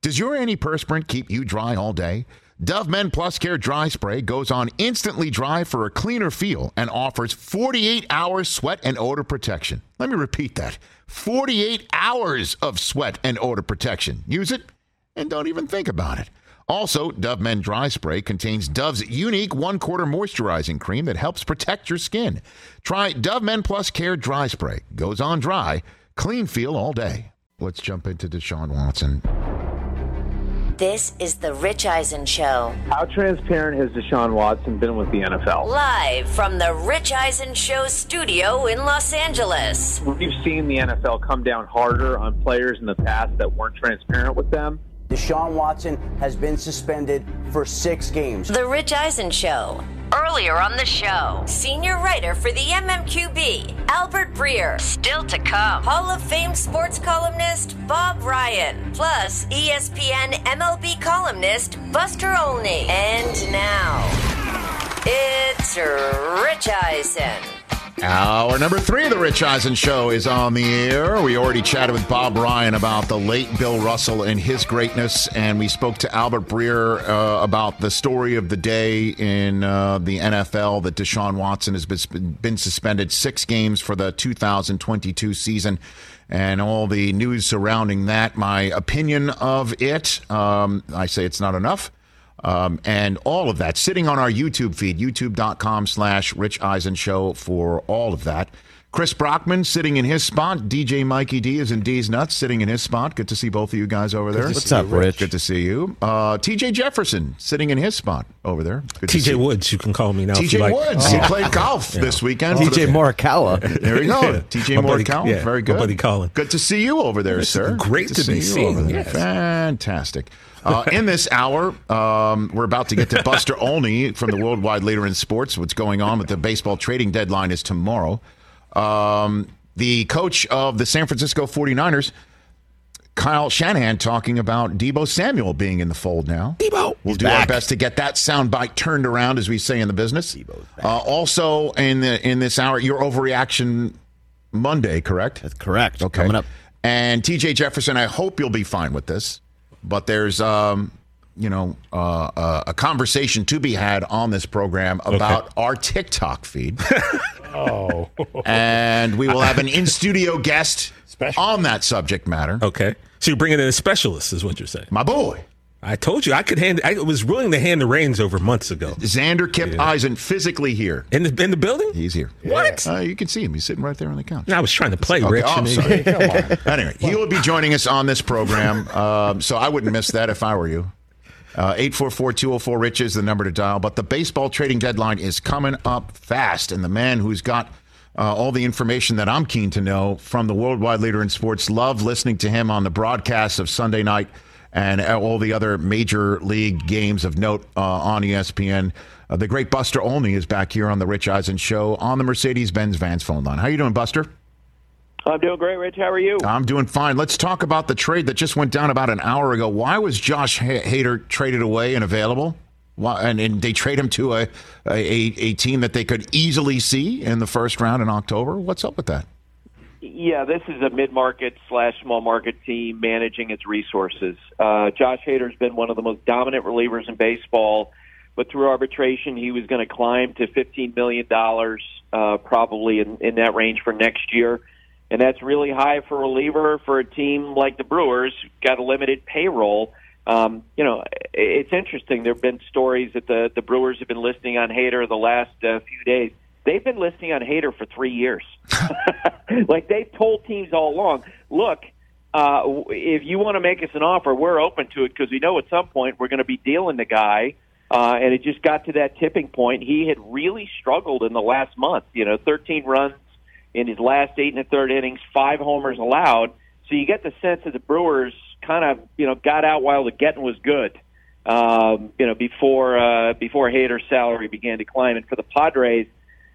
Does your antiperspirant keep you dry all day? Dove Men Plus Care Dry Spray goes on instantly dry for a cleaner feel and offers 48 hours sweat and odor protection. Let me repeat that. 48 hours of sweat and odor protection. Use it and don't even think about it. Also, Dove Men Dry Spray contains Dove's unique 1/4 moisturizing cream that helps protect your skin. Try Dove Men Plus Care Dry Spray. Goes on dry, clean feel all day. Let's jump into Deshaun Watson. This is the Rich Eisen Show. How transparent has Deshaun Watson been with the NFL? Live from the Rich Eisen Show studio in Los Angeles. We've seen the NFL come down harder on players in the past that weren't transparent with them. Deshaun Watson has been suspended for 6 games. The Rich Eisen Show. Earlier on the show, senior writer for the MMQB, Albert Breer. Still to come, Hall of Fame sports columnist Bob Ryan. Plus, ESPN MLB columnist Buster Olney. And now, it's Rich Eisen. Hour number 3 of the Rich Eisen Show is on the air. We already chatted with Bob Ryan about the late Bill Russell and his greatness, and we spoke to Albert Breer about the story of the day in the NFL that Deshaun Watson has been suspended 6 games for the 2022 season and all the news surrounding that. My opinion of it, I say it's not enough. And all of that sitting on our YouTube feed, youtube.com/Rich Eisen Show for all of that. Chris Brockman sitting in his spot. DJ Mikey D is in D's Nuts sitting in his spot. Good to see both of you guys over there. What's up, Rich? Good to see you. TJ Jefferson sitting in his spot over there. Good to TJ see Woods, you can call me now. TJ Woods. He played golf this weekend. TJ Morikawa. There we go. TJ Morikawa. Very good. My buddy Colin. Good to see you over there, sir. Great to be seen. Yes. Fantastic. In this hour, we're about to get to Buster Olney from the worldwide leader in sports. What's going on with the baseball trading deadline is tomorrow. The coach of the San Francisco 49ers, Kyle Shanahan, talking about Deebo Samuel being in the fold now. We'll do our best to get that soundbite turned around, as we say in the business. Also, in this hour, your overreaction Monday, correct? That's correct. Okay. Coming up. And TJ Jefferson, I hope you'll be fine with this. But there's, a conversation to be had on this program about our TikTok feed. And we will have an in-studio guest on that subject matter. Okay. So you're bringing in a specialist, is what you're saying. My boy. I told you I was willing to hand the reins over months ago. Xander Kip Eisen, physically here. In the building? He's here. What? You can see him. He's sitting right there on the couch. I was trying to play, Rich. I'm sorry. Come on. Anyway, he will be joining us on this program, so I wouldn't miss that if I were you. 844-204-RICH is the number to dial. But the baseball trading deadline is coming up fast, and the man who's got all the information that I'm keen to know from the worldwide leader in sports, love listening to him on the broadcasts of Sunday night and all the other major league games of note on ESPN. The great Buster Olney is back here on the Rich Eisen Show on the Mercedes-Benz Vans phone line. How you doing, Buster? I'm doing great, Rich. How are you? I'm doing fine. Let's talk about the trade that just went down about an hour ago. Why was Josh Hader traded away and available? Why, and they trade him to a team that they could easily see in the first round in October? What's up with that? Yeah, this is a mid-market / small market team managing its resources. Josh Hader's been one of the most dominant relievers in baseball, but through arbitration, he was going to climb to $15 million, probably in that range for next year. And that's really high for a reliever for a team like the Brewers, got a limited payroll. It's interesting. There have been stories that the Brewers have been listing on Hader the last few days. They've been listing on Hader for 3 years. Like, they've told teams all along, look, if you want to make us an offer, we're open to it because we know at some point we're going to be dealing the guy. And it just got to that tipping point. He had really struggled in the last month, 13 runs in his last 8 1/3 innings, 5 homers allowed. So you get the sense that the Brewers kind of, got out while the getting was good, before Hader's salary began to climb. And for the Padres,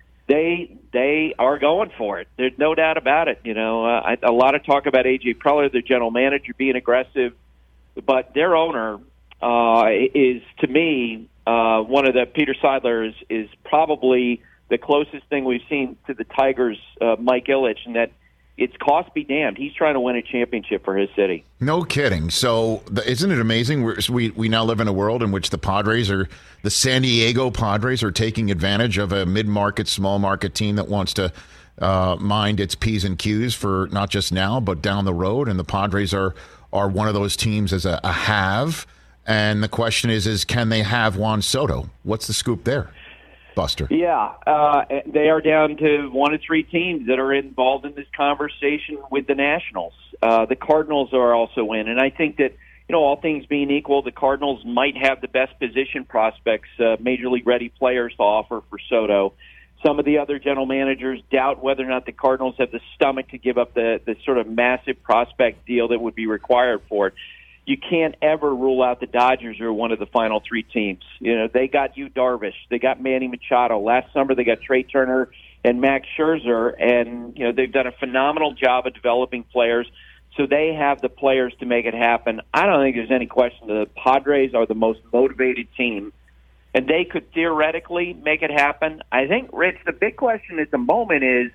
they are going for it. There's no doubt about it. A lot of talk about A.J. Preller, the general manager, being aggressive, but their owner is, to me, one of the Peter Seidler is probably the closest thing we've seen to the Tigers' Mike Ilitch, in that it's cost be damned. He's trying to win a championship for his city. No kidding. So isn't it amazing? We now live in a world in which the San Diego Padres are taking advantage of a mid-market, small-market team that wants to mind its P's and Q's for not just now, but down the road. And the Padres are one of those teams as a have. And the question is can they have Juan Soto? What's the scoop there, Buster? Yeah, they are down to 1 of 3 teams that are involved in this conversation with the Nationals. The Cardinals are also in, and I think that, all things being equal, the Cardinals might have the best position prospects, major league ready players to offer for Soto. Some of the other general managers doubt whether or not the Cardinals have the stomach to give up the sort of massive prospect deal that would be required for it. You can't ever rule out the Dodgers are one of the final 3 teams. They got Yu Darvish, they got Manny Machado. Last summer they got Trey Turner and Max Scherzer, and they've done a phenomenal job of developing players. So they have the players to make it happen. I don't think there's any question the Padres are the most motivated team, and they could theoretically make it happen. I think, Rich, the big question at the moment is,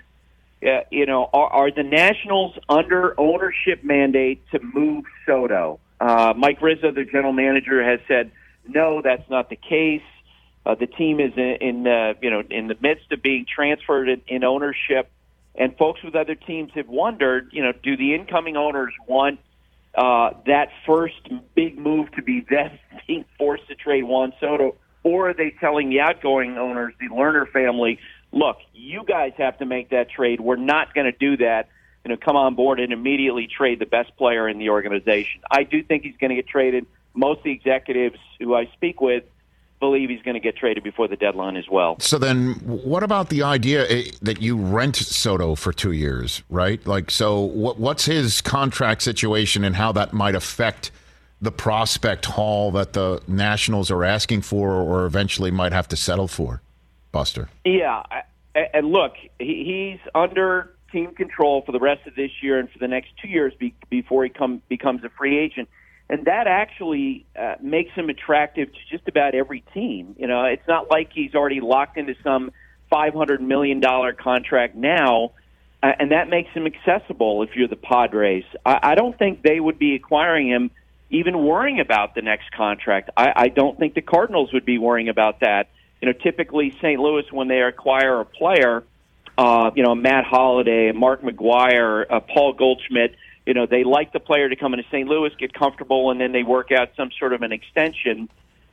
are the Nationals under ownership mandate to move Soto? Mike Rizzo, the general manager, has said no, that's not the case. The team is in the midst of being transferred in ownership, and folks with other teams have wondered, do the incoming owners want that first big move to be them being forced to trade Juan Soto, or are they telling the outgoing owners, the Lerner family, look, you guys have to make that trade. We're not going to do that. Come on board and immediately trade the best player in the organization. I do think he's going to get traded. Most of the executives who I speak with believe he's going to get traded before the deadline as well. So then what about the idea that you rent Soto for 2 years, right? So what's his contract situation and how that might affect the prospect haul that the Nationals are asking for or eventually might have to settle for, Buster? Yeah, and look, he's under team control for the rest of this year and for the next 2 years before he becomes a free agent. And that actually makes him attractive to just about every team. It's not like he's already locked into some $500 million contract now, and that makes him accessible if you're the Padres. I don't think they would be acquiring him even worrying about the next contract. I don't think the Cardinals would be worrying about that. Typically St. Louis, when they acquire a player, Matt Holliday, Mark McGwire, Paul Goldschmidt, they like the player to come into St. Louis, get comfortable, and then they work out some sort of an extension.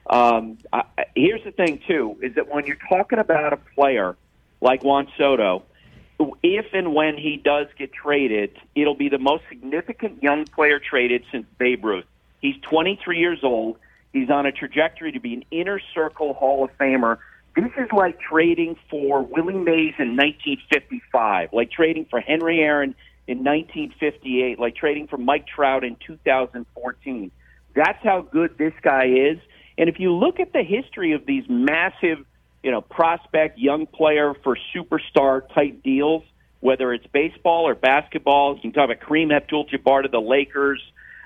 Here's the thing, too, is that when you're talking about a player like Juan Soto, if and when he does get traded, it'll be the most significant young player traded since Babe Ruth. He's 23 years old. He's on a trajectory to be an inner circle Hall of Famer. This is like trading for Willie Mays in 1955, like trading for Henry Aaron in 1958, like trading for Mike Trout in 2014. That's how good this guy is. And if you look at the history of these massive, prospect young player for superstar type deals, whether it's baseball or basketball, you can talk about Kareem Abdul-Jabbar to the Lakers,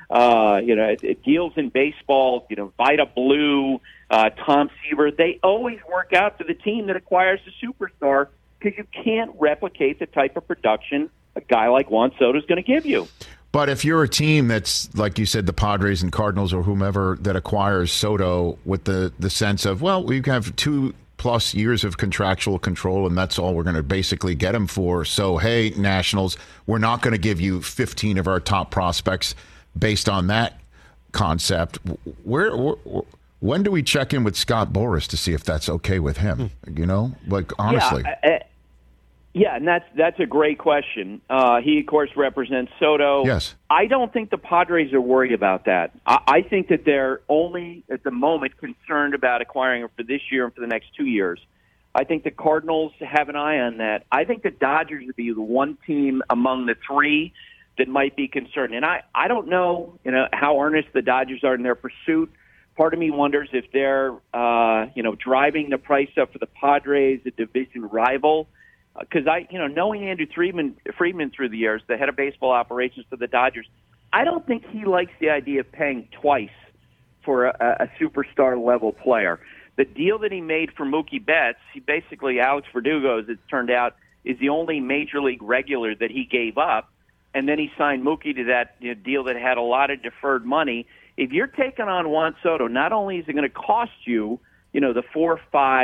deals in baseball, Vida Blue, Tom Seaver, they always work out for the team that acquires the superstar because you can't replicate the type of production a guy like Juan Soto is going to give you. But if you're a team that's, like you said, the Padres and Cardinals or whomever that acquires Soto with the sense of, well, we have 2+ years of contractual control and that's all we're going to basically get him for. So, hey, Nationals, we're not going to give you 15 of our top prospects based on that concept. When do we check in with Scott Boras to see if that's okay with him? Honestly. Yeah, and that's a great question. He, of course, represents Soto. Yes. I don't think the Padres are worried about that. I think that they're only, at the moment, concerned about acquiring him for this year and for the next 2 years. I think the Cardinals have an eye on that. I think the Dodgers would be the one team among the 3 that might be concerned. And I don't know, how earnest the Dodgers are in their pursuit. Part of me wonders if they're, driving the price up for the Padres, a division rival. Because knowing Andrew Friedman through the years, the head of baseball operations for the Dodgers, I don't think he likes the idea of paying twice for a superstar level player. The deal that he made for Mookie Betts, Alex Verdugo, as it's turned out, is the only major league regular that he gave up. and then he signed Mookie to that deal that had a lot of deferred money. If you're taking on Juan Soto, not only is it going to cost you, the 4 or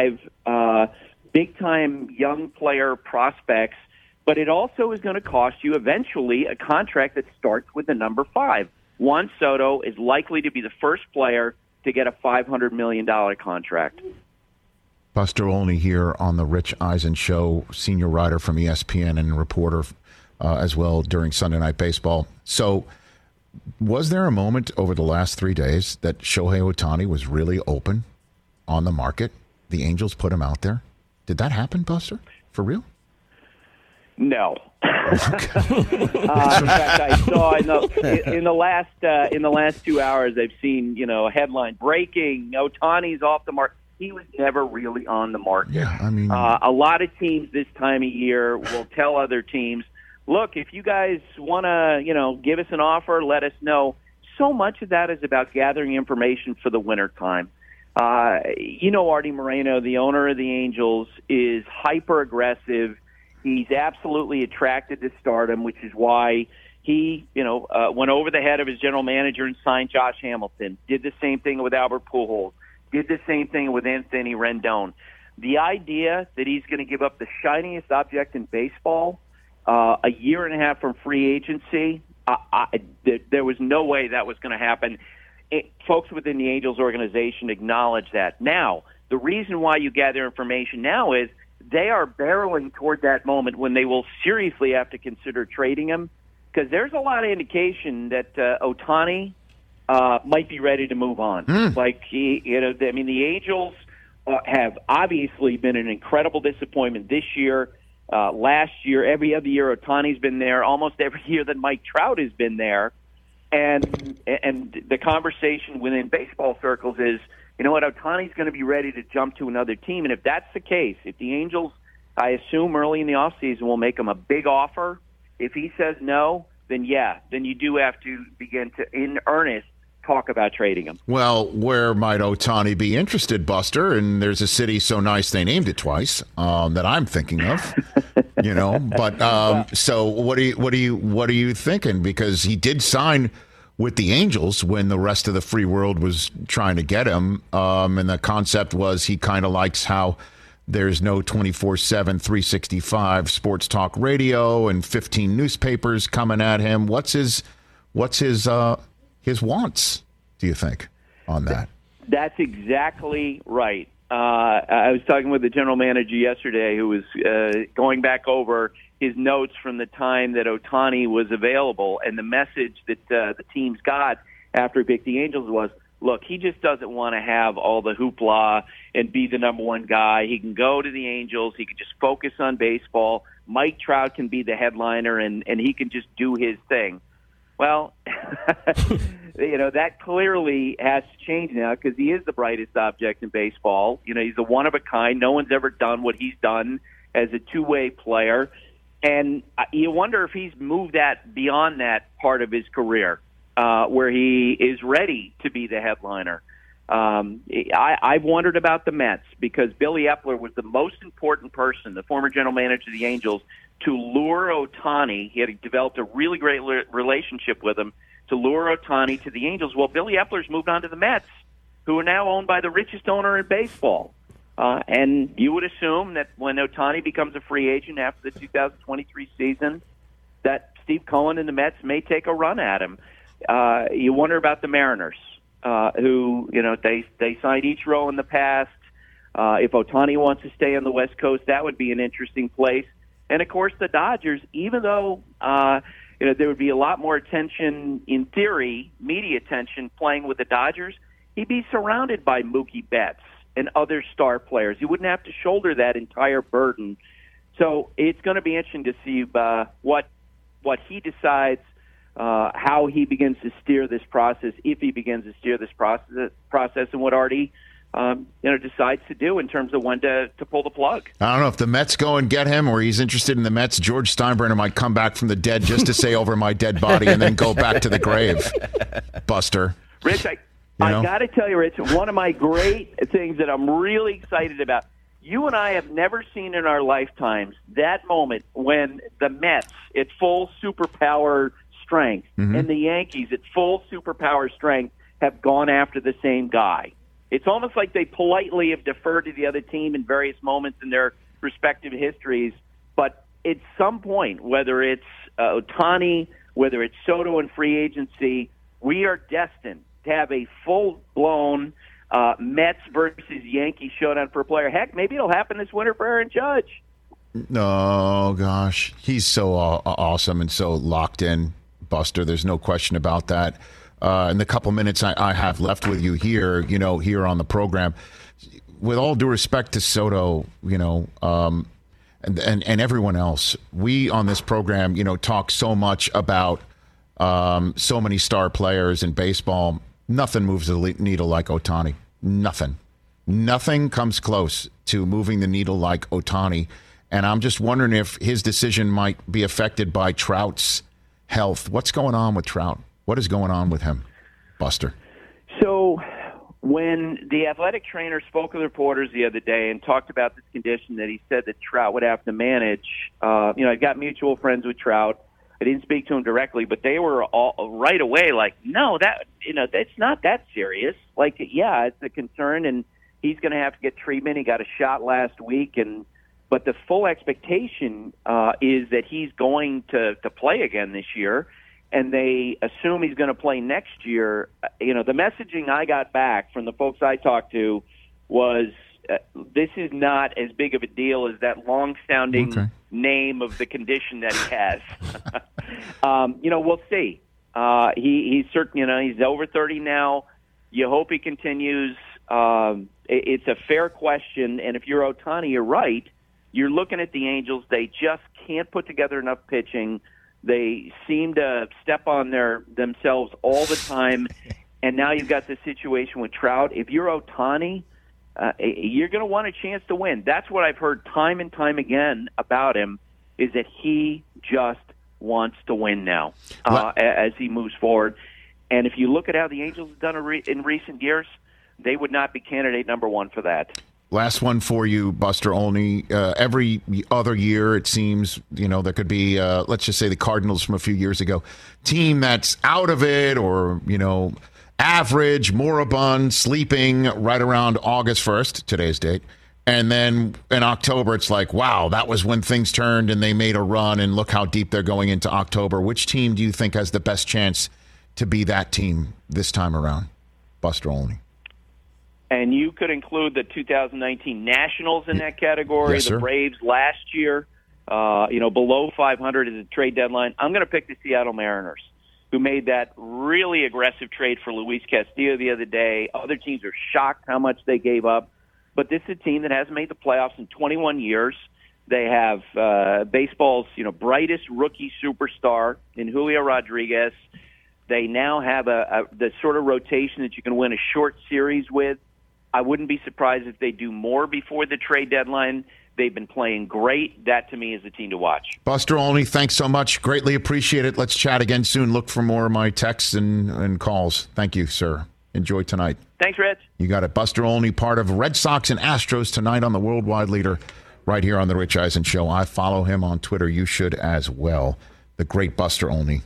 5 big-time young player prospects, but it also is going to cost you eventually a contract that starts with the number 5. Juan Soto is likely to be the first player to get a $500 million contract. Buster Olney here on the Rich Eisen Show, senior writer from ESPN and reporter as well during Sunday Night Baseball. So was there a moment over the last 3 days that Shohei Ohtani was really open on the market? The Angels put him out there. Did that happen, Buster? For real? No. In fact, I saw in the last 2 hours, I've seen a headline breaking: Ohtani's off the market. He was never really on the market. Yeah, I mean, a lot of teams this time of year will tell other teams, "Look, if you guys want to, give us an offer, let us know." So much of that is about gathering information for the winter time. Artie Moreno, the owner of the Angels, is hyper aggressive. He's absolutely attracted to stardom, which is why he, went over the head of his general manager and signed Josh Hamilton. Did the same thing with Albert Pujols. Did the same thing with Anthony Rendon. The idea that he's going to give up the shiniest object in baseball a year and a half from free agency, there was no way that was going to happen. Folks within the Angels organization acknowledge that. Now, the reason why you gather information now is they are barreling toward that moment when they will seriously have to consider trading him, because there's a lot of indication that Ohtani might be ready to move on. The Angels have obviously been an incredible disappointment this year. Last year, every other year, Ohtani's been there. Almost every year that Mike Trout has been there. And the conversation within baseball circles is, Ohtani's going to be ready to jump to another team. And if that's the case, if the Angels, I assume early in the offseason, will make him a big offer, if he says no, then you do have to begin to, in earnest, talk about trading him. Well, where might Ohtani be interested, Buster? And there's a city so nice they named it twice that I'm thinking of. But so what are you thinking? Because he did sign with the Angels when the rest of the free world was trying to get him, and the concept was he kind of likes how there's no 24/7, 365 sports talk radio and 15 newspapers coming at him. What's his wants, do you think, on that? That's exactly right. I was talking with the general manager yesterday who was going back over his notes from the time that Ohtani was available, and the message that the teams got after he picked the Angels was, look, he just doesn't want to have all the hoopla and be the number one guy. He can go to the Angels. He can just focus on baseball. Mike Trout can be the headliner, and he can just do his thing. Well, that clearly has to change now because he is the brightest object in baseball. He's a one-of-a-kind. No one's ever done what he's done as a two-way player. And you wonder if he's moved that beyond that part of his career where he is ready to be the headliner. I've wondered about the Mets because Billy Epler was the most important person, the former general manager of the Angels, to lure Ohtani. He had developed a really great relationship with him to lure Ohtani to the Angels. Well, Billy Epler's moved on to the Mets, who are now owned by the richest owner in baseball. And you would assume that when Ohtani becomes a free agent after the 2023 season, that Steve Cohen and the Mets may take a run at him. You wonder about the Mariners, who, they signed Ichiro in the past. If Ohtani wants to stay on the West Coast, that would be an interesting place. And, of course, the Dodgers, even though, there would be a lot more attention, in theory, media attention, playing with the Dodgers, he'd be surrounded by Mookie Betts and other star players. He wouldn't have to shoulder that entire burden. So it's going to be interesting to see what he decides, how he begins to steer this process, if he begins to steer this process, and what Artie decides to do in terms of when to pull the plug. I don't know if the Mets go and get him or he's interested in the Mets. George Steinbrenner might come back from the dead just to say over my dead body and then go back to the grave. Buster. Rich, I got to tell you, Rich, one of my great things that I'm really excited about, You and I have never seen in our lifetimes that moment when the Mets at full superpower strength and the Yankees at full superpower strength have gone after the same guy. It's almost like they politely have deferred to the other team in various moments in their respective histories. But at some point, whether it's Ohtani, whether it's Soto in free agency, we are destined to have a full-blown Mets versus Yankees showdown for a player. Heck, maybe it'll happen this winter for Aaron Judge. Oh, gosh. He's so awesome and so locked in, Buster. There's no question about that. In the couple minutes I have left with you here, here on the program, with all due respect to Soto, and everyone else, we on this program, talk so much about so many star players in baseball. Nothing moves the needle like Ohtani. Nothing comes close to moving the needle like Ohtani. And I'm just wondering if his decision might be affected by Trout's health. What's going on with Trout? What is going on with him, Buster? So when the athletic trainer spoke with reporters the other day and talked about this condition that he said that Trout would have to manage, I've got mutual friends with Trout. I didn't speak to him directly, but they were all right away like, no, that's not that serious. Like, yeah, it's a concern, and he's going to have to get treatment. He got a shot last week, but the full expectation is that he's going to play again this year, and they assume he's going to play next year. The messaging I got back from the folks I talked to was this is not as big of a deal as that long-sounding name of the condition that he has. We'll see. He's certain. He's over 30 now. You hope he continues. It's a fair question, and if you're Ohtani, you're right. You're looking at the Angels. They just can't put together enough pitching. They seem to step on themselves all the time, and now you've got this situation with Trout. If you're Ohtani, you're going to want a chance to win. That's what I've heard time and time again about him, is that he just wants to win now as he moves forward. And if you look at how the Angels have done in recent years, they would not be candidate number one for that. Last one for you, Buster Olney. Every other year, it seems, there could be, let's just say the Cardinals from a few years ago, team that's out of it or, average, moribund, sleeping right around August 1st, today's date. And then in October, it's like, wow, that was when things turned and they made a run, and look how deep they're going into October. Which team do you think has the best chance to be that team this time around, Buster Olney? And you could include the 2019 Nationals in that category, yes, the Braves last year, below 500 is a trade deadline. I'm going to pick the Seattle Mariners, who made that really aggressive trade for Luis Castillo the other day. Other teams are shocked how much they gave up. But this is a team that hasn't made the playoffs in 21 years. They have baseball's brightest rookie superstar in Julio Rodriguez. They now have the sort of rotation that you can win a short series with. I wouldn't be surprised if they do more before the trade deadline. They've been playing great. That, to me, is the team to watch. Buster Olney, thanks so much. Greatly appreciate it. Let's chat again soon. Look for more of my texts and calls. Thank you, sir. Enjoy tonight. Thanks, Rich. You got it. Buster Olney, part of Red Sox and Astros tonight on the Worldwide Leader right here on The Rich Eisen Show. I follow him on Twitter. You should as well. The great Buster Olney.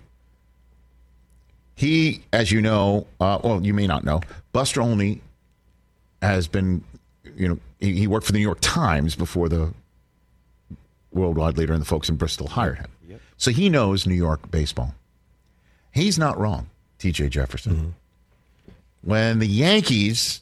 He, as you know, you may not know, Buster Olney has been, he worked for the New York Times before the Worldwide Leader and the folks in Bristol hired him. Yep. So he knows New York baseball. He's not wrong, T.J. Jefferson. Mm-hmm. When the Yankees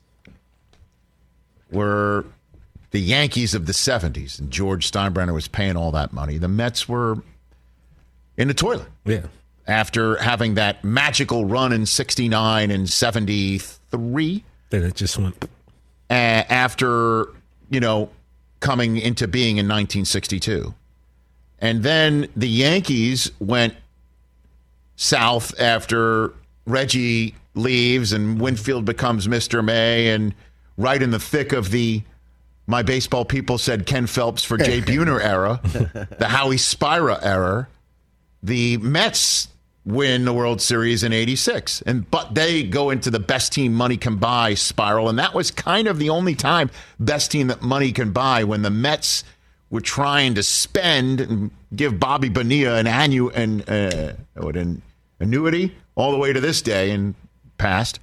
were the Yankees of the 70s and George Steinbrenner was paying all that money, the Mets were in the toilet. Yeah. After having that magical run in 69 and 73. Then it just went. After, coming into being in 1962. And then the Yankees went south after Reggie leaves and Winfield becomes Mr. May, and right in the thick of the my baseball people said Ken Phelps for Jay Buhner era, the Howie Spira era, the Mets win the World Series in '86. But they go into the best team money can buy spiral, and that was kind of the only time best team that money can buy, when the Mets were trying to spend and give Bobby Bonilla an annuity all the way to this day and past.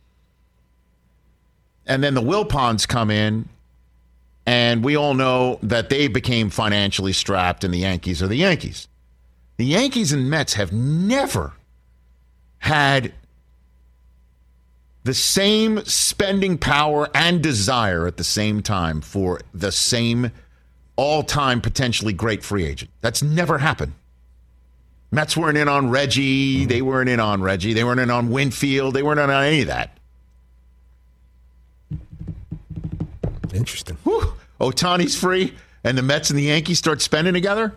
And then the Wilpons come in, and we all know that they became financially strapped, and the Yankees are the Yankees. The Yankees and Mets have never had the same spending power and desire at the same time for the same all-time potentially great free agent. That's never happened. Mets weren't in on Reggie. They weren't in on Reggie. They weren't in on Winfield. They weren't in on any of that. Interesting. Whew. Ohtani's free, and the Mets and the Yankees start spending together?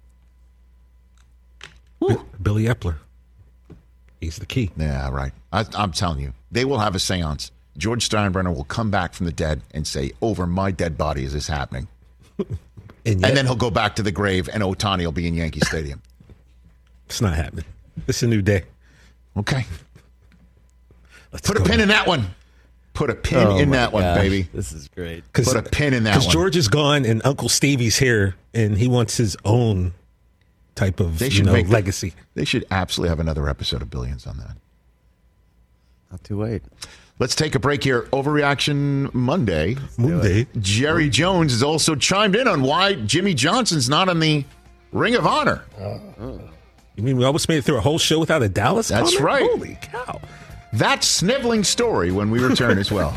Billy Epler. He's the key. Yeah, right. I'm telling you, they will have a seance. George Steinbrenner will come back from the dead and say, over my dead body is this happening. And then he'll go back to the grave, and Ohtani will be in Yankee Stadium. It's not happening. It's a new day. Okay. Put a pin in that one. Put a pin in that one, baby. This is great. Put a pin in that one. Because George is gone, and Uncle Stevie's here, and he wants his own type of legacy. They should absolutely have another episode of Billions on that. Not too late. Let's take a break here. Overreaction Monday. Jerry Jones has also chimed in on why Jimmy Johnson's not in the Ring of Honor. You mean we almost made it through a whole show without a Dallas That's comment? right. Holy cow. That sniveling story when we return as well.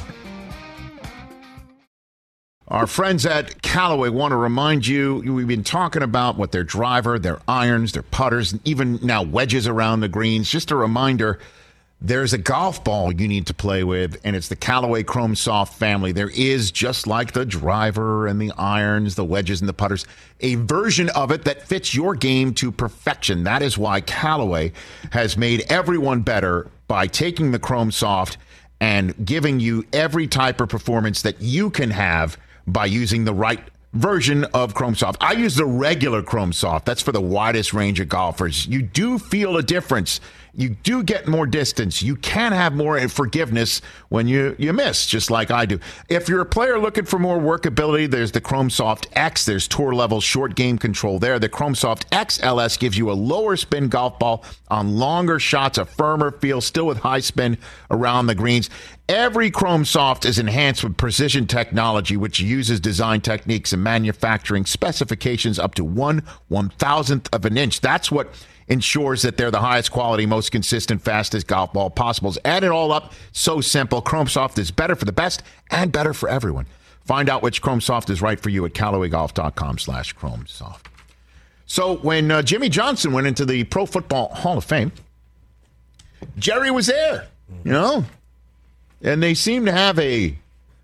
Our friends at Callaway want to remind you, we've been talking about what their driver, their irons, their putters, and even now wedges around the greens. Just a reminder, there's a golf ball you need to play with, and it's the Callaway Chrome Soft family. There is, just like the driver and the irons, the wedges, and the putters, a version of it that fits your game to perfection. That is why Callaway has made everyone better by taking the Chrome Soft and giving you every type of performance that you can have by using the right version of Chrome Soft. I use the regular Chrome Soft. That's for the widest range of golfers. You do feel a difference. You do get more distance. You can have more forgiveness when you miss, just like I do. If you're a player looking for more workability, there's the Chrome Soft X. There's tour level short game control there. The Chrome Soft X LS gives you a lower spin golf ball on longer shots, a firmer feel, still with high spin around the greens. Every Chrome Soft is enhanced with precision technology, which uses design techniques and manufacturing specifications up to 1/1000th of an inch. That's what ensures that they're the highest quality, most consistent, fastest golf ball possible. Add it all up, so simple. Chrome Soft is better for the best and better for everyone. Find out which Chrome Soft is right for you at CallawayGolf.com/Chrome Soft. So when Jimmy Johnson went into the Pro Football Hall of Fame, Jerry was there, and they seem to have a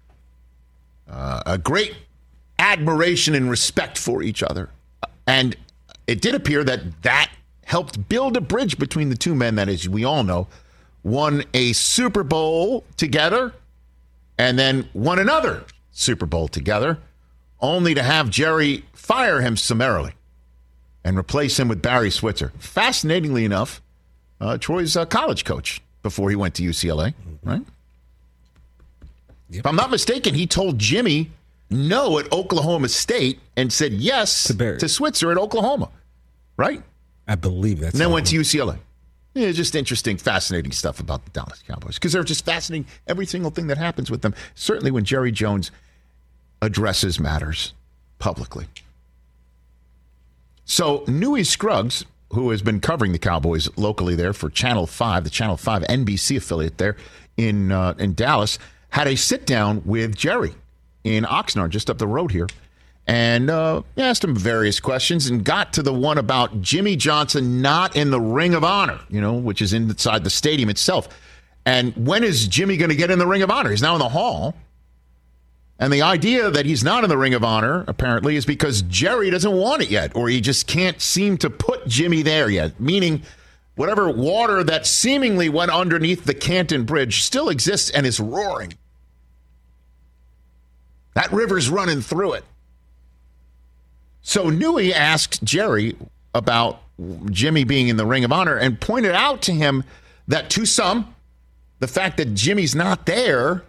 great admiration and respect for each other. And it did appear that helped build a bridge between the two men that, as we all know, won a Super Bowl together and then won another Super Bowl together, only to have Jerry fire him summarily and replace him with Barry Switzer. Fascinatingly enough, Troy's college coach before he went to UCLA, right? Yep. If I'm not mistaken, he told Jimmy no at Oklahoma State and said yes to Switzer at Oklahoma, right? I believe that's. And then went to UCLA. Yeah, just interesting, fascinating stuff about the Dallas Cowboys because they're just fascinating. Every single thing that happens with them. Certainly when Jerry Jones addresses matters publicly. So Newy Scruggs, who has been covering the Cowboys locally there for Channel 5, the Channel 5 NBC affiliate there in Dallas, had a sit down with Jerry in Oxnard, just up the road here. And asked him various questions and got to the one about Jimmy Johnson not in the Ring of Honor, which is inside the stadium itself. And when is Jimmy going to get in the Ring of Honor? He's now in the hall. And the idea that he's not in the Ring of Honor, apparently, is because Jerry doesn't want it yet, or he just can't seem to put Jimmy there yet, meaning whatever water that seemingly went underneath the Canton Bridge still exists and is roaring. That river's running through it. So Newy asked Jerry about Jimmy being in the Ring of Honor and pointed out to him that to some, the fact that Jimmy's not there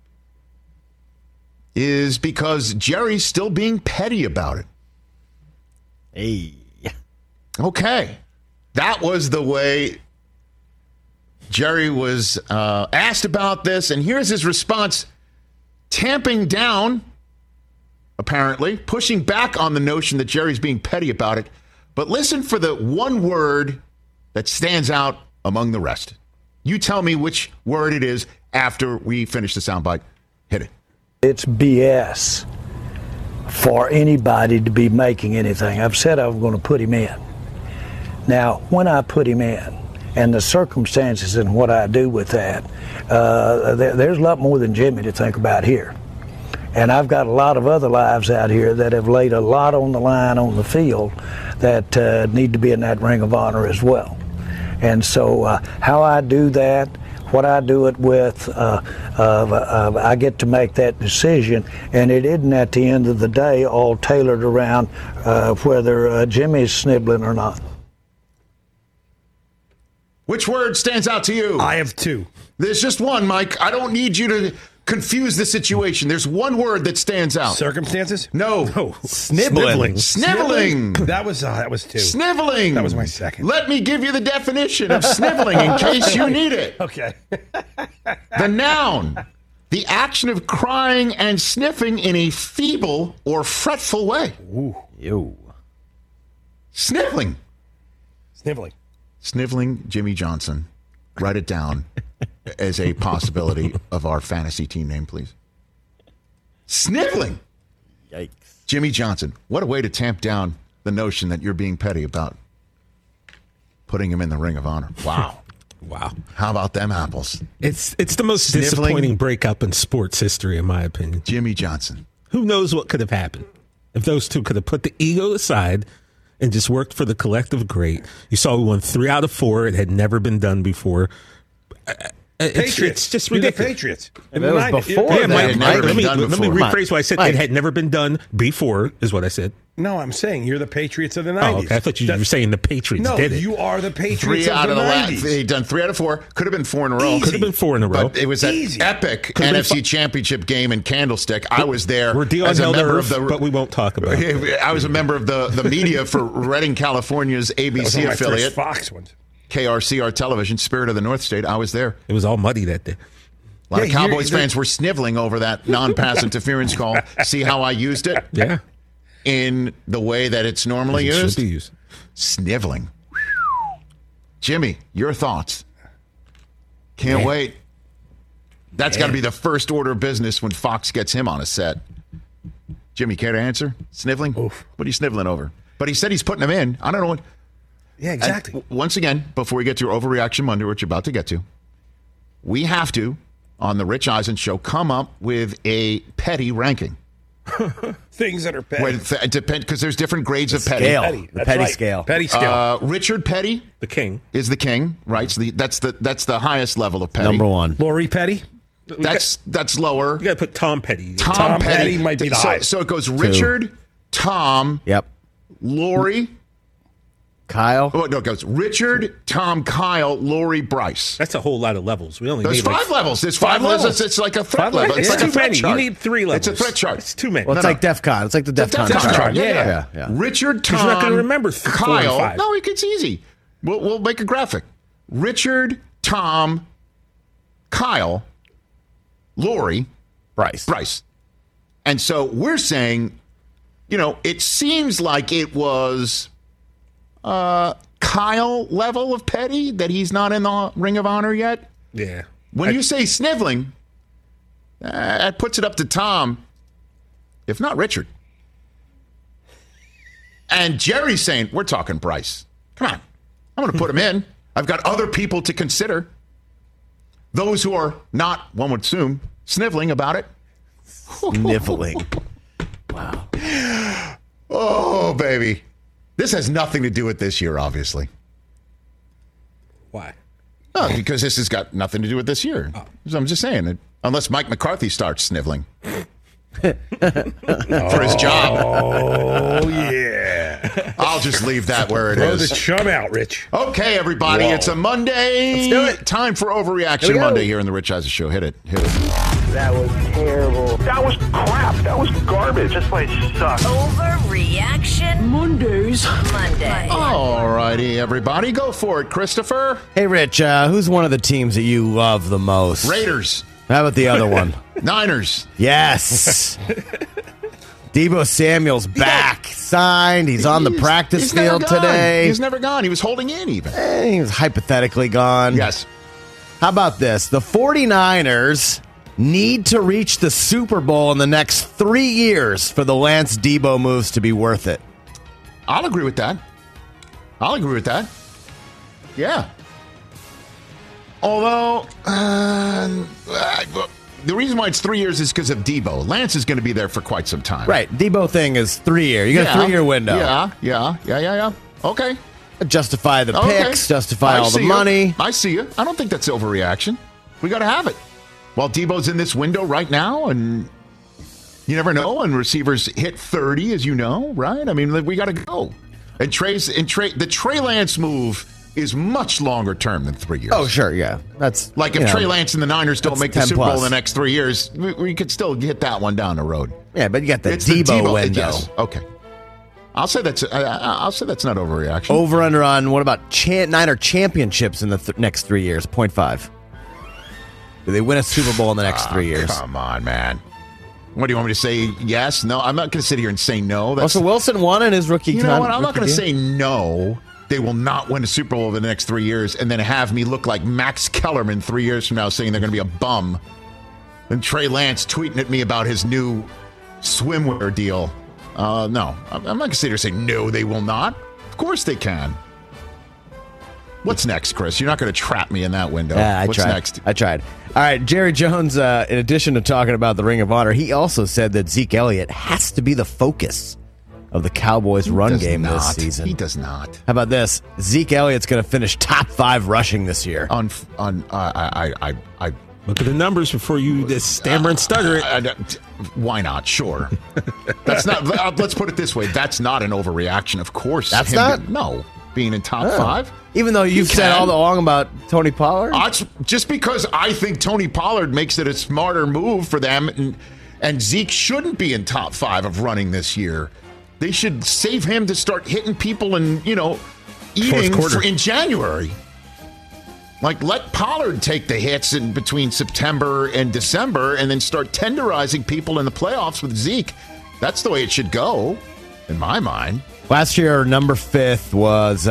is because Jerry's still being petty about it. Hey. Okay. That was the way Jerry was asked about this, and here's his response, tamping down, apparently, pushing back on the notion that Jerry's being petty about it. But listen for the one word that stands out among the rest. You tell me which word it is after we finish the soundbite. Hit it. It's BS for anybody to be making anything. I've said I was going to put him in. Now, when I put him in, and the circumstances and what I do with that, there's a lot more than Jimmy to think about here. And I've got a lot of other lives out here that have laid a lot on the line on the field that need to be in that Ring of Honor as well. And so how I do that, what I do it with, I get to make that decision, and it isn't at the end of the day all tailored around whether Jimmy's sniveling or not. Which word stands out to you? I have two. There's just one, Mike. I don't need you to confuse the situation. There's one word that stands out. Circumstances? No. Sniveling. Sniveling. That was two. Sniveling. That was my second. Let me give you the definition of sniveling in case you need it. Okay. The noun, the action of crying and sniffing in a feeble or fretful way. Ooh. Yo. Sniveling. Sniveling. Sniveling Jimmy Johnson. Write it down as a possibility of our fantasy team name, please. Sniveling. Yikes. Jimmy Johnson. What a way to tamp down the notion that you're being petty about putting him in the Ring of Honor. Wow. Wow. How about them apples? It's the most Sniveling. disappointing breakup in sports history, in my opinion. Jimmy Johnson. Who knows what could have happened if those two could have put the ego aside and just worked for the collective great. You saw we won 3 out of 4. It had never been done before. It's just ridiculous. You're the Patriots. It was before Yeah, that, Mike, let me done before. rephrase what I said. Mike. It had never been done before, is what I said. No, I'm saying you're the Patriots of the 90s. Oh, okay. I thought you were saying the Patriots No, did it. you are the Patriots 3 out of the 90s. They'd done 3 out of 4. Could have been 4 in a row. Easy. Could have been 4 in a row. But it was that Easy. epic Could've been NFC Championship game in Candlestick. I was there We're dealing as a held member earth, of the. but we won't talk about it. I was a member of the media for Redding, California's That was ABC one of my affiliate, first Fox ones. KRCR Television, Spirit of the North State. I was there. It was all muddy that day. A lot of Yeah, Cowboys fans were sniveling over that non-pass interference call. See how I used it Yeah. in the way that it's normally It should used? be used. Sniveling. Jimmy, your thoughts? Can't wait. That's got to be the first order of business when Fox gets him on a set. Jimmy, care to answer? Sniveling? Oof. What are you sniveling over? But he said he's putting him in. I don't know what. Yeah, exactly. And once again, before we get to your overreaction Monday, which you're about to get to, we have to, on the Rich Eisen Show, come up with a petty ranking. Things that are petty. Because there's different grades of petty. Scale. Petty. The That's petty right. scale. Petty scale. Richard Petty The king. is the king, right? So that's the highest level of petty. Number 1. Lori Petty. That's lower. You got to put Tom Petty. Tom Petty might be the highest. So it goes Richard, Tom, Yep. Lori. Kyle. Oh, no, it goes Richard, Tom, Kyle, Lori, Bryce. That's a whole lot of levels. We only There's need 5 levels. There's 5 levels. It's like a threat level. It's It's like a too threat many. chart. You need 3 levels. It's a threat chart. It's too many. Well, it's like DEF CON. It's like the DEF CON Def chart. chart. Yeah. Richard, Tom, you're not gonna remember 4 and Kyle. 5. No, it's easy. We'll make a graphic. Richard, Tom, Kyle, Lori, Bryce. And so we're saying, it seems like it was Kyle level of petty that he's not in the Ring of Honor yet. Yeah. When you say sniveling, that puts it up to Tom, if not Richard. And Jerry's saying, we're talking Bryce. Come on. I'm going to put him in. I've got other people to consider. Those who are not, one would assume, sniveling about it. Sniveling. Wow. Oh, baby. This has nothing to do with this year, obviously. Why? No, because this has got nothing to do with this year. So I'm just saying, unless Mike McCarthy starts sniveling for his job. Oh, yeah. I'll just leave that where it Throw is. the chum out, Rich. Okay, everybody, Whoa. it's a Monday. Let's do it. Time for Overreaction Monday here in the Rich Eisen Show. Hit it. That was terrible. That was crap. That was garbage. This place sucks. Overreaction Mondays. Monday. All righty, everybody, go for it, Christopher. Hey, Rich, who's one of the teams that you love the most? Raiders, How about the other one? Niners. Yes. Deebo Samuel's back, signed. He's on the practice He's never field gone. today. He's never gone. He was holding in even. He was hypothetically gone. Yes. How about this? The 49ers need to reach the Super Bowl in the next 3 years for the Lance Debo moves to be worth it. I'll agree with that. Yeah. Although, the reason why it's 3 years is because of Debo. Lance is going to be there for quite some time. Right. Debo thing is 3 year. You got a 3 year window. Yeah. Okay. Justify the Okay. picks, justify I all the see you. money. I see you. I don't think that's overreaction. We got to have it. While Debo's in this window right now, and you never know, and receivers hit 30, as you know, right? I mean, we got to go. And the Trey Lance move is much longer term than 3 years. Oh, sure, yeah. That's Like if Trey Lance and the Niners don't that's make the 10 Super Bowl plus. in the next 3 years, we could still hit that one down the road. Yeah, but you got the It's Debo window. Yes. Okay. I'll say that's not overreaction. Over under on what about Niner championships in the next 3 years? 0.5. Do they win a Super Bowl in the next 3 years? Come on, man. What do you want me to say? Yes? No? I'm not going to sit here and say no. Russell Wilson won in his rookie You know what? I'm not going to rookie deal. say no. They will not win a Super Bowl over the next 3 years and then have me look like Max Kellerman 3 years from now saying they're going to be a bum. And Trey Lance tweeting at me about his new swimwear deal. No. I'm not going to sit here and say no, they will not. Of course they can. What's next, Chris? You're not going to trap me in that window. I What's tried. next? I tried. All right, Jerry Jones, in addition to talking about the Ring of Honor, he also said that Zeke Elliott has to be the focus of the Cowboys' run game this season. He does not. How about this? Zeke Elliott's going to finish top 5 rushing this year. Look at the numbers before you just stammer and stutter it. Why not? Sure. That's not. Let's put it this way. That's not an overreaction. Of course. That's him not? No. Being in top 5. Even though you've said all along about Tony Pollard? Just because I think Tony Pollard makes it a smarter move for them, and Zeke shouldn't be in top 5 of running this year. They should save him to start hitting people and, eating in January. Like, let Pollard take the hits in between September and December and then start tenderizing people in the playoffs with Zeke. That's the way it should go, in my mind. Last year, number 5 was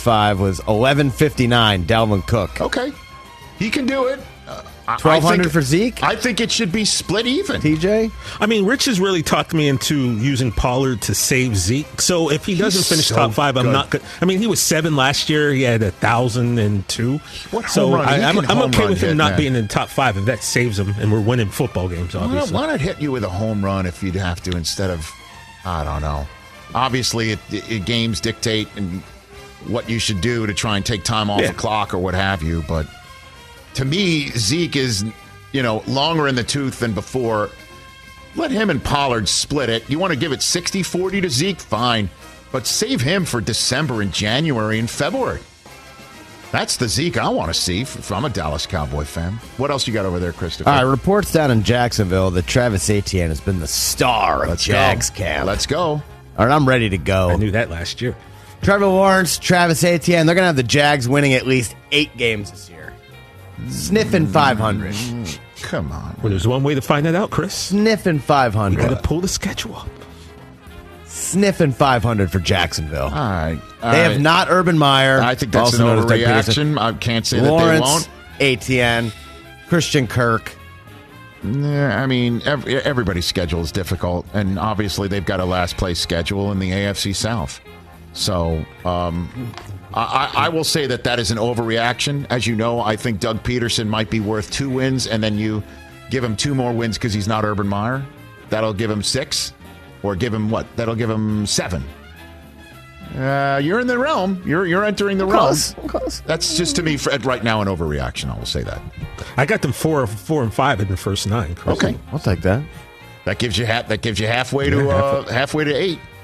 1159, Dalvin Cook. Okay. He can do it. 1,200 for Zeke? I think it should be split even. TJ? I mean, Rich has really talked me into using Pollard to save Zeke. So if he doesn't finish so top 5, I'm good. not good. I mean, he was 7 last year. He had 1,002. What so home run? I'm Home okay run with him hit, not man. being in top 5 if that saves him and we're winning football games, obviously. Why not hit you with a home run if you'd have to instead of, I don't know. Obviously, games dictate and what you should do to try and take time off the clock or what have you. But to me, Zeke is, longer in the tooth than before. Let him and Pollard split it. You want to give it 60-40 to Zeke? Fine. But save him for December and January and February. That's the Zeke I want to see if I'm a Dallas Cowboy fan. What else you got over there, Christopher? All right, reports down in Jacksonville that Travis Etienne has been the star of Jags camp. Let's go. All right, I'm ready to go. I knew that last year. Trevor Lawrence, Travis Etienne, they're going to have the Jags winning at least 8 games this year. Sniffing 500. Come on. Well, there's one way to find that out, Chris. Sniffing You 500. got to pull the schedule up. Sniffing 500 for Jacksonville. All right. They have not Urban Meyer. I think that's also an known as Doug Peterson. overreaction. I can't say Lawrence, that they won't. Etienne, Christian Kirk. Yeah, I mean, everybody's schedule is difficult, and obviously they've got a last place schedule in the AFC South. So I will say that is an overreaction. As you know, I think Doug Peterson might be worth 2 wins, and then you give him 2 more wins because he's not Urban Meyer. That'll give him 6, or give him what? That'll give him 7. You're in the realm. You're entering the realm. Close. That's just to me right now an overreaction. I will say that. I got them 4 and 5 in the first 9, Chris. Okay, I'll take that. that gives you halfway to halfway to 8.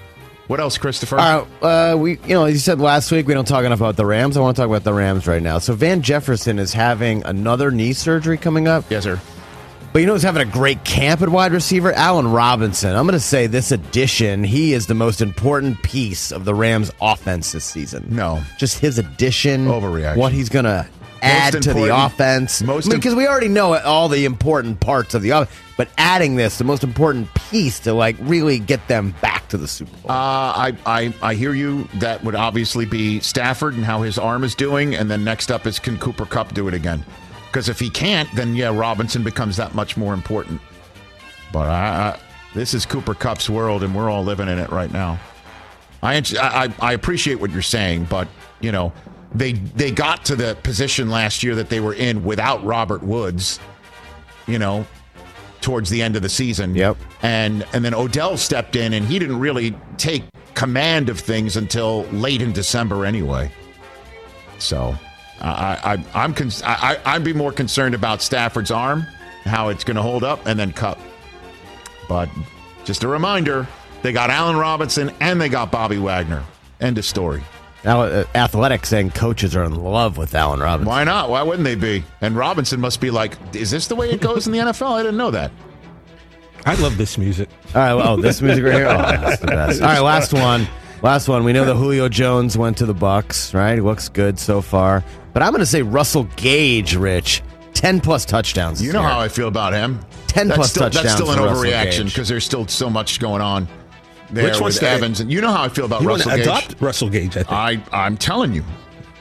What else, Christopher? You said last week we don't talk enough about the Rams. I want to talk about the Rams right now. So Van Jefferson is having another knee surgery coming up. Yes, sir. But you know who's having a great camp at wide receiver? Allen Robinson. I'm going to say this addition, he is the most important piece of the Rams offense this season. No. Just his addition. Overreaction. What he's going to add to the offense. Because we already know all the important parts of the offense. But adding this, the most important piece to really get them back to the Super Bowl. I hear you. That would obviously be Stafford and how his arm is doing. And then next up is, can Cooper Kupp do it again? Because if he can't, then Robinson becomes that much more important. But this is Cooper Kupp's world, and we're all living in it right now. I appreciate what you're saying, but they got to the position last year that they were in without Robert Woods. Towards the end of the season. Yep. And then Odell stepped in, and he didn't really take command of things until late in December anyway. So. I'd be more concerned about Stafford's arm, how it's going to hold up, and then Kupp. But just a reminder, they got Allen Robinson and they got Bobby Wagner. End of story. Now, Athletic saying coaches are in love with Allen Robinson. Why not? Why wouldn't they be? And Robinson must be like, is this the way it goes in the NFL? I didn't know that. I love this music. All right, this music right here? Oh, that's the best. All right, last one. We know that Julio Jones went to the Bucs, right? He looks good so far. But I'm going to say Russell Gage, Rich, 10-plus touchdowns. You know how I feel about him. 10-plus touchdowns. That's still an overreaction because there's still so much going on there. Which with Evans. And you know how I feel about Russell Gage. Adopt Russell Gage, I think. I'm telling you.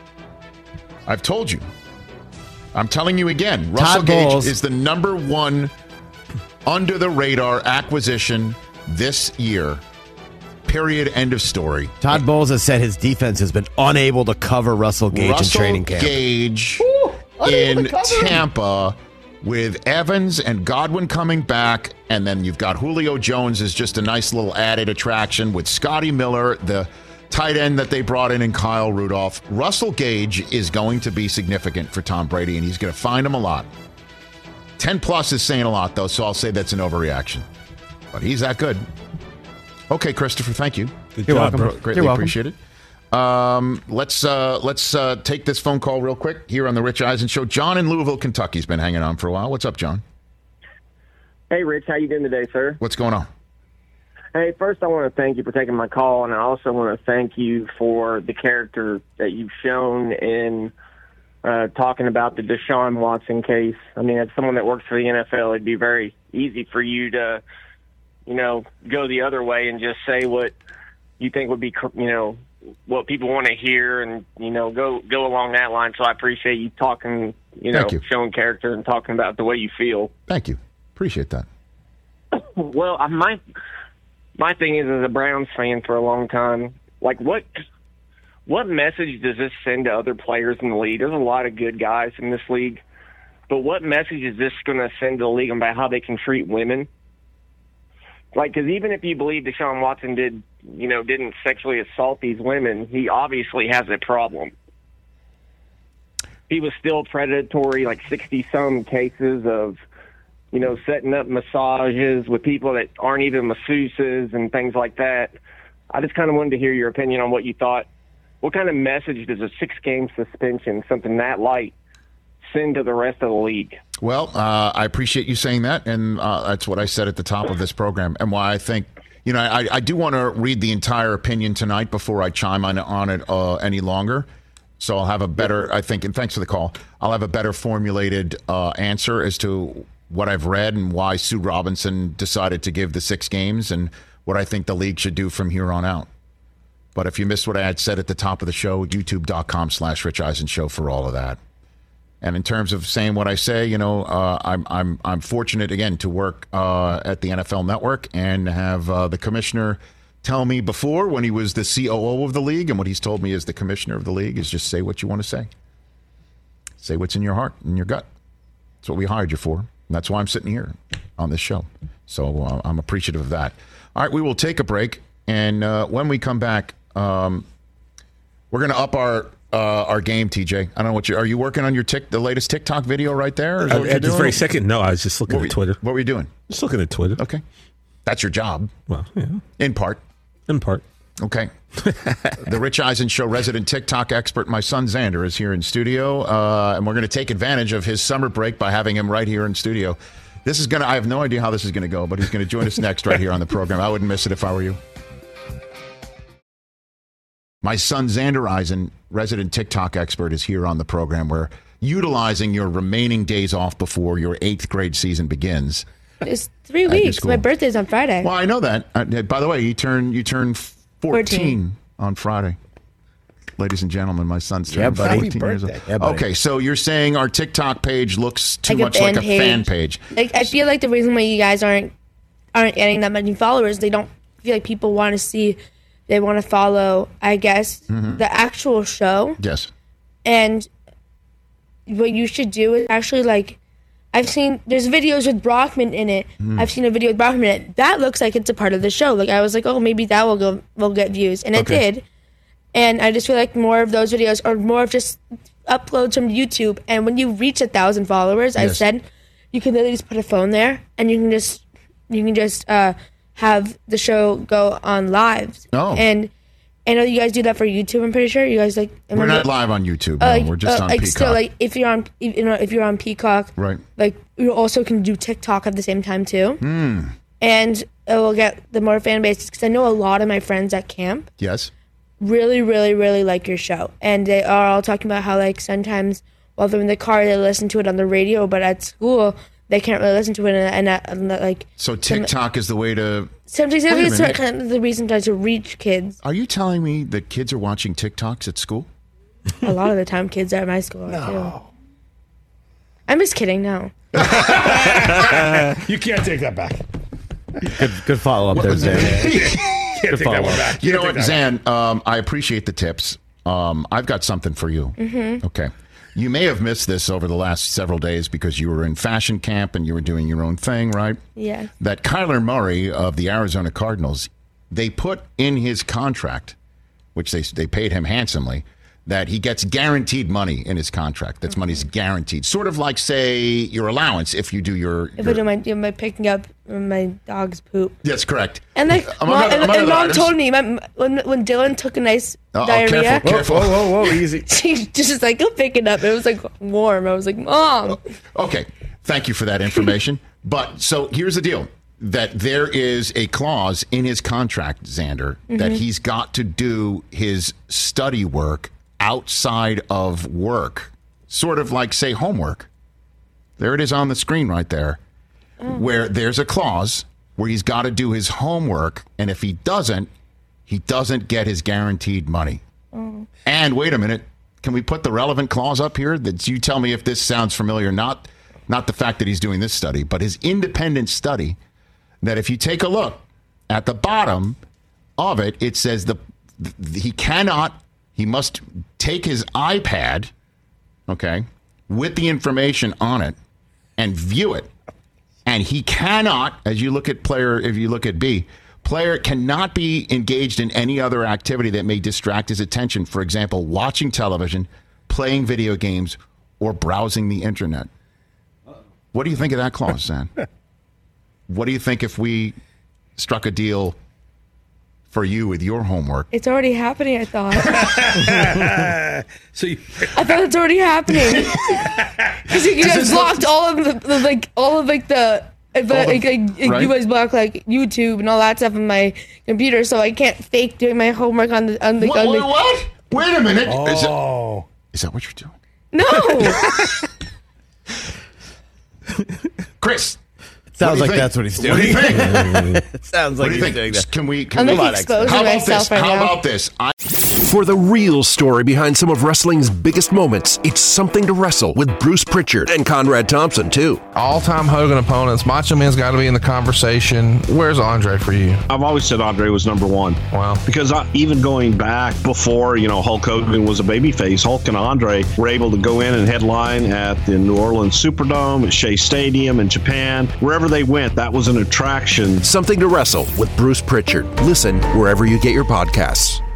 I've told you. I'm telling you again. Russell Gage is the number one under-the-radar acquisition this year. Period. End of story. Todd Bowles has said his defense has been unable to cover Russell Gage in training camp. Gage in Tampa with Evans and Godwin coming back, and then you've got Julio Jones as just a nice little added attraction with Scotty Miller, the tight end that they brought in, and Kyle Rudolph. Russell Gage is going to be significant for Tom Brady, and he's going to find him a lot. 10-plus is saying a lot, though, so I'll say that's an overreaction. But he's that good. Okay, Christopher, thank you. You're welcome. Greatly appreciate it. Let's take this phone call real quick here on the Rich Eisen Show. John in Louisville, Kentucky's been hanging on for a while. What's up, John? Hey, Rich. How you doing today, sir? What's going on? Hey, first I want to thank you for taking my call, and I also want to thank you for the character that you've shown in talking about the Deshaun Watson case. I mean, as someone that works for the NFL, it'd be very easy for you to go the other way and just say what you think would be, what people want to hear, and go along that line. So I appreciate you talking, showing character and talking about the way you feel. Thank you. Appreciate that. Well, my thing is, as a Browns fan for a long time, like what message does this send to other players in the league? There's a lot of good guys in this league, but what message is this going to send to the league about how they can treat women? Like, because even if you believe Deshaun Watson didn't sexually assault these women, he obviously has a problem. He was still predatory, like 60-some cases of, setting up massages with people that aren't even masseuses and things like that. I just kind of wanted to hear your opinion on what you thought. What kind of message does a 6-game suspension, something that light, send to the rest of the league? Well, I appreciate you saying that, and that's what I said at the top of this program, and why I think, I do want to read the entire opinion tonight before I chime on it any longer. So I'll have a better, I think, and thanks for the call, I'll have a better formulated answer as to what I've read and why Sue Robinson decided to give the 6 games and what I think the league should do from here on out. But if you missed what I had said at the top of the show, youtube.com/Rich Eisen Show for all of that. And in terms of saying what I say, I'm fortunate again to work at the NFL Network and have the commissioner tell me before, when he was the COO of the league, and what he's told me as the commissioner of the league, is just say what you want to say. Say what's in your heart and your gut. That's what we hired you for. And that's why I'm sitting here on this show. So I'm appreciative of that. All right, we will take a break, and when we come back, we're going to up our game, TJ. I don't know what are you working on the latest TikTok video right there? At this very second, no, I was just looking at Twitter. What were you doing? Just looking at Twitter. Okay. That's your job. Well, yeah. In part. In part. Okay. The Rich Eisen Show resident TikTok expert, my son Xander, is here in studio, and we're going to take advantage of his summer break by having him right here in studio. I have no idea how this is going to go, but he's going to join us next right here on the program. I wouldn't miss it if I were you. My son Xander Eisen, resident TikTok expert, is here on the program. We're utilizing your remaining days off before your 8th grade season begins. It's 3 weeks. My birthday's on Friday. Well, I know that. By the way, you turn 14 on Friday. Ladies and gentlemen, my son's turning 14 years old. Yeah, okay, so you're saying our TikTok page looks too much like a fan page. Like, I feel like the reason why you guys aren't getting that many followers, they don't feel like people want to see. They want to follow, I guess, the actual show. Yes. And what you should do is actually, like, there's videos with Brockman in it. I've seen a video with Brockman in it. That looks like it's a part of the show. Like, I was like, oh, maybe that will get views. And it did. And I just feel like more of those videos are more of just uploads from YouTube. And when you reach 1,000 followers, I said, you can literally just put a phone there and you can just have the show go on live. Oh. And I know you guys do that for YouTube, I'm pretty sure. You guys we're not live on YouTube. No, we're just on Peacock. Still, like, if you're on Peacock, right? Like, you also can do TikTok at the same time too. And it will get the more fan base, because I know a lot of my friends at camp. Yes. Really, really, really like your show, and they are all talking about how, like, sometimes while they're in the car they listen to it on the radio, but at school they can't really listen to it, and like. So TikTok is the way to. Sometimes it's kind of the reason to reach kids. Are you telling me that kids are watching TikToks at school? A lot of the time, kids at my school are too. I'm just kidding. No. You can't take that back. Good follow up there, Zan. Can't take that one back. You know what, Zan? I appreciate the tips. I've got something for you. Okay. You may have missed this over the last several days because you were in fashion camp and you were doing your own thing, right? Yeah. That Kyler Murray of the Arizona Cardinals, they put in his contract, which they paid him handsomely, that he gets guaranteed money in his contract. That's money's guaranteed. Sort of like, say, your allowance if you do If I do my picking up my dog's poop. That's correct. And like, Mom told me when Dylan took a nice diarrhea. Careful. Whoa, easy. She just like, go pick it up. It was like warm. I was like, Mom. Okay. Thank you for that information. But so here's the deal. That there is a clause in his contract, Xander, that he's got to do his study work outside of work, sort of like, say, homework. There it is on the screen right there, where there's a clause where he's got to do his homework, and if he doesn't get his guaranteed money. And wait a minute, can we put the relevant clause up here? That you tell me if this sounds familiar, not the fact that he's doing this study, but his independent study, that if you take a look at the bottom of it, it says he must take his iPad, okay, with the information on it and view it. And he cannot, if you look at B, player cannot be engaged in any other activity that may distract his attention. For example, watching television, playing video games, or browsing the internet. What do you think of that clause, Sam? What do you think if we struck a deal for you with your homework? It's already happening, I thought. I thought it's already happening. Because you guys blocked all of the you guys block like YouTube and all that stuff on my computer, so I can't fake doing my homework on the what? Wait a minute. Oh. Is that what you're doing? No. Chris. Sounds like that's what he's doing. What do you think? It sounds like he's doing that. Can we exposing myself right now. How about this? For the real story behind some of wrestling's biggest moments, it's Something to Wrestle with Bruce Pritchard and Conrad Thompson, too. All-time Hogan opponents, Macho Man's got to be in the conversation. Where's Andre for you? I've always said Andre was number one. Wow. Because even going back before, Hulk Hogan was a babyface, Hulk and Andre were able to go in and headline at the New Orleans Superdome, at Shea Stadium in Japan. Wherever they went, that was an attraction. Something to Wrestle with Bruce Pritchard. Listen wherever you get your podcasts.